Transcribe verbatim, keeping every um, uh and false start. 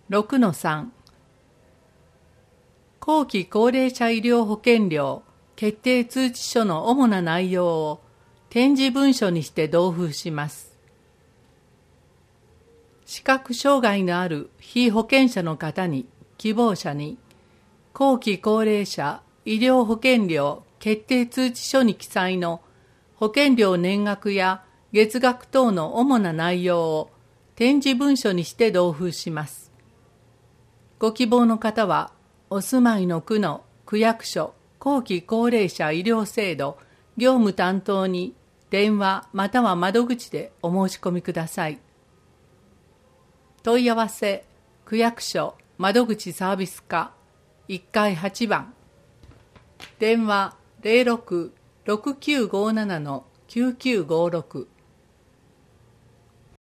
ろくのさん 後期高齢者医療保険料決定通知書の主な内容を点字文書にして同封します。視覚障害のある被保険者の方に、希望者に、後期高齢者医療保険料決定通知書に記載の保険料年額や月額等の主な内容を点字文書にして同封します。ご希望の方は、お住まいの区の区役所後期高齢者医療制度業務担当に電話または窓口でお申し込みください。問い合わせ区役所窓口サービス課いっかいはちばん、電話 ゼロろく ろくきゅうごなな のきゅうきゅうごろく